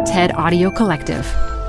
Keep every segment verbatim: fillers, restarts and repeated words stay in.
TED Audio Collective.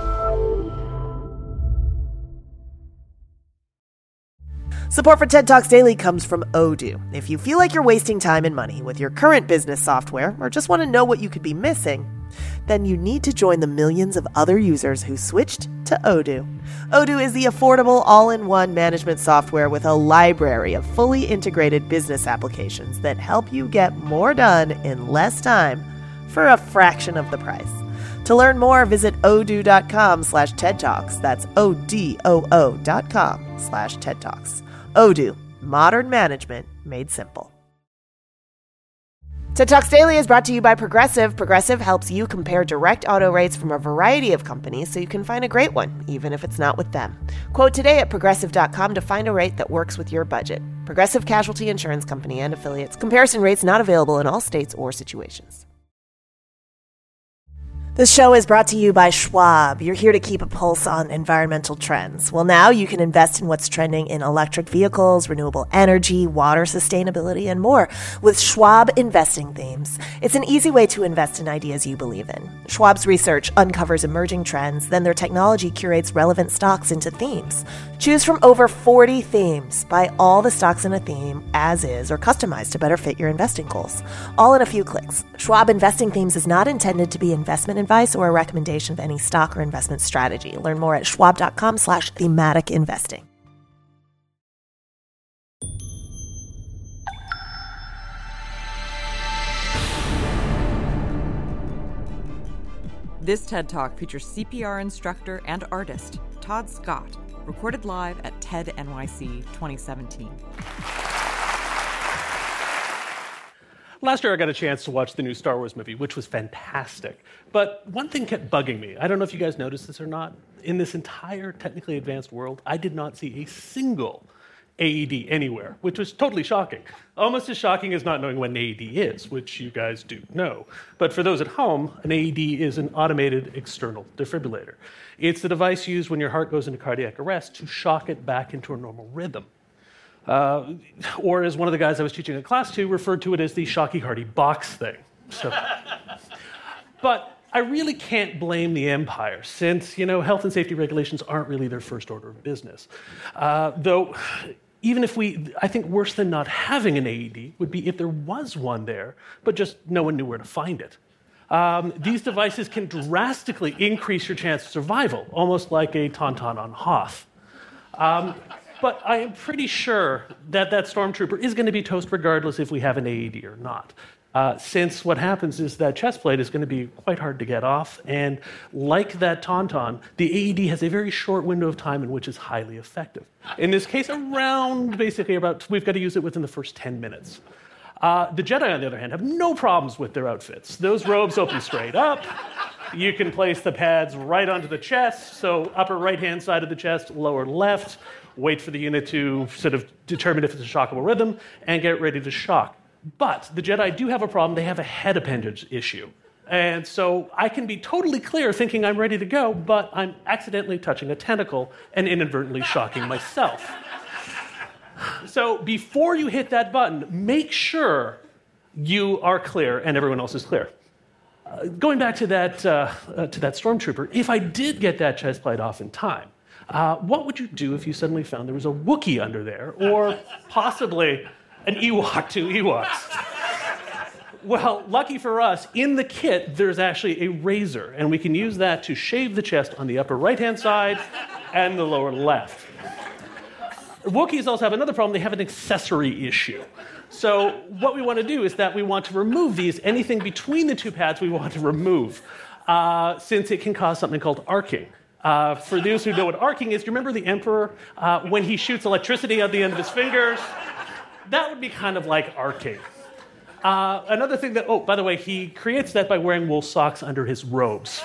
Support for TED Talks Daily comes from Odoo. If you feel like you're wasting time and money with your current business software or just want to know what you could be missing, then you need to join the millions of other users who switched to Odoo. Odoo is the affordable all-in-one management software with a library of fully integrated business applications that help you get more done in less time for a fraction of the price. To learn more, visit odoo.com slash TED Talks. That's O-D-O-O dot com slash TED Talks. Odoo, modern management made simple. TED Talks Daily is brought to you by Progressive. Progressive helps you compare direct auto rates from a variety of companies so you can find a great one, even if it's not with them. Quote today at progressive dot com to find a rate that works with your budget. Progressive Casualty Insurance Company and Affiliates. Comparison rates not available in all states or situations. This show is brought to you by Schwab. You're here to keep a pulse on environmental trends. Well, now you can invest in what's trending in electric vehicles, renewable energy, water sustainability, and more with Schwab Investing Themes. It's an easy way to invest in ideas you believe in. Schwab's research uncovers emerging trends, then their technology curates relevant stocks into themes. Choose from over forty themes. Buy all the stocks in a theme as is or customized to better fit your investing goals. All in a few clicks. Schwab Investing Themes is not intended to be investment advice or a recommendation of any stock or investment strategy. Learn more at schwab.com slash thematic investing. This TED Talk features C P R instructor and artist Todd Scott, recorded live at TED N Y C twenty seventeen. Last year I got a chance to watch the new Star Wars movie, which was fantastic. But one thing kept bugging me. I don't know if you guys noticed this or not. In this entire technically advanced world, I did not see a single A E D anywhere, which was totally shocking. Almost as shocking as not knowing what an A E D is, which you guys do know. But for those at home, an A E D is an automated external defibrillator. It's the device used when your heart goes into cardiac arrest to shock it back into a normal rhythm. Uh, or as one of the guys I was teaching a class to referred to it as the shocky hardy box thing. So, but I really can't blame the Empire, since, you know, health and safety regulations aren't really their first order of business. Uh, though, even if we, I think worse than not having an A E D would be if there was one there, but just no one knew where to find it. Um, these devices can drastically increase your chance of survival, almost like a tauntaun on Hoth. Um, But I am pretty sure that that stormtrooper is going to be toast regardless if we have an A E D or not. Uh, since what happens is that chest plate is going to be quite hard to get off, and like that tauntaun, the A E D has a very short window of time in which it's highly effective. In this case, around basically about, we've got to use it within the first ten minutes. Uh, the Jedi, on the other hand, have no problems with their outfits. Those robes open straight up. You can place the pads right onto the chest, so upper right-hand side of the chest, lower left. Wait for the unit to sort of determine if it's a shockable rhythm, and get ready to shock. But the Jedi do have a problem. They have a head appendage issue. And so I can be totally clear thinking I'm ready to go, but I'm accidentally touching a tentacle and inadvertently shocking myself. So before you hit that button, make sure you are clear and everyone else is clear. Uh, going back to that, uh, uh, to that stormtrooper, if I did get that chest plate off in time, uh, what would you do if you suddenly found there was a Wookiee under there, or possibly an Ewok to Ewoks? Well, lucky for us, in the kit, there's actually a razor, and we can use that to shave the chest on the upper right-hand side and the lower left. Wookiees also have another problem. They have an accessory issue. So what we want to do is that we want to remove these. Anything between the two pads we want to remove, uh, since it can cause something called arcing. Uh, for those who know what arcing is, do you remember the Emperor uh, when he shoots electricity at the end of his fingers? That would be kind of like arcing. Uh, another thing that, oh, by the way, he creates that by wearing wool socks under his robes.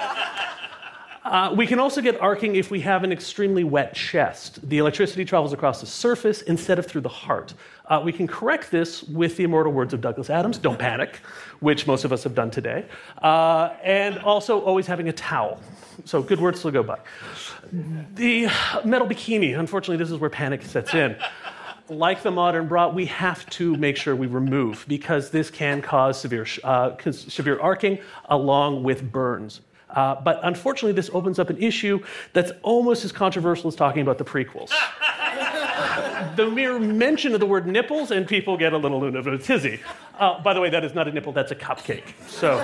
Uh, we can also get arcing if we have an extremely wet chest. The electricity travels across the surface instead of through the heart. Uh, we can correct this with the immortal words of Douglas Adams, don't panic, which most of us have done today, uh, and also always having a towel. So good words to go by. The metal bikini, unfortunately, this is where panic sets in. Like the modern bra, we have to make sure we remove, because this can cause severe, uh, severe arcing along with burns. Uh, but unfortunately, this opens up an issue that's almost as controversial as talking about the prequels. The mere mention of the word nipples, and people get a little bit of a tizzy. Uh, by the way, that is not a nipple, that's a cupcake. So,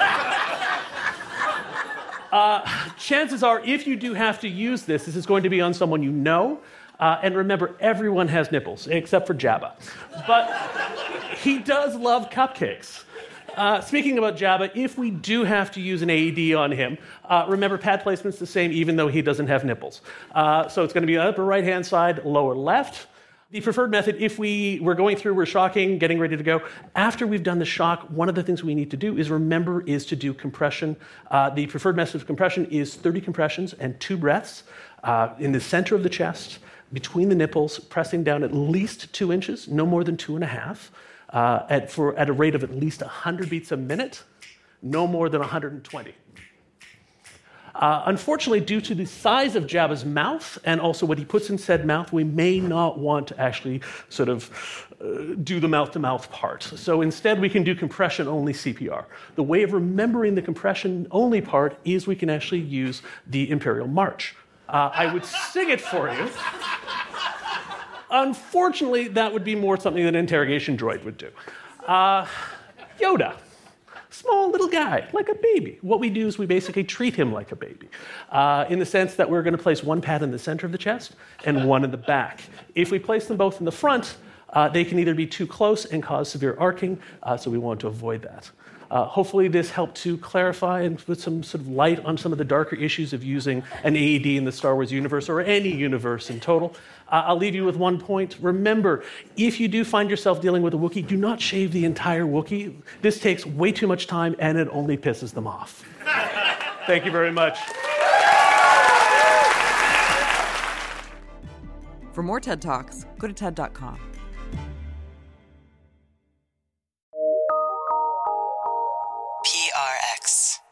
uh, chances are, if you do have to use this, this is going to be on someone you know. Uh, and remember, everyone has nipples, except for Jabba. But he does love cupcakes. Uh, speaking about Jabba, if we do have to use an A E D on him, uh, remember pad placement's the same even though he doesn't have nipples. Uh, so it's going to be upper right-hand side, lower left. The preferred method, if we, we're going through, we're shocking, getting ready to go, after we've done the shock, one of the things we need to do is remember is to do compression. Uh, the preferred method of compression is thirty compressions and two breaths uh, in the center of the chest, between the nipples, pressing down at least two inches, no more than two and a half. Uh, at, for, at a rate of at least one hundred beats a minute, no more than one hundred twenty. Uh, unfortunately, due to the size of Jabba's mouth and also what he puts in said mouth, we may not want to actually sort of uh, do the mouth-to-mouth part. So instead, we can do compression-only C P R. The way of remembering the compression-only part is we can actually use the Imperial March. Uh, I would sing it for you. Unfortunately, that would be more something that an interrogation droid would do. Uh, Yoda, small little guy, like a baby. What we do is we basically treat him like a baby, uh, in the sense that we're going to place one pad in the center of the chest and one in the back. If we place them both in the front, uh, they can either be too close and cause severe arcing, uh, so we want to avoid that. Uh, hopefully this helped to clarify and put some sort of light on some of the darker issues of using an A E D in the Star Wars universe or any universe in total. Uh, I'll leave you with one point. Remember, if you do find yourself dealing with a Wookiee, do not shave the entire Wookiee. This takes way too much time and it only pisses them off. Thank you very much. For more TED Talks, go to TED dot com. P R X.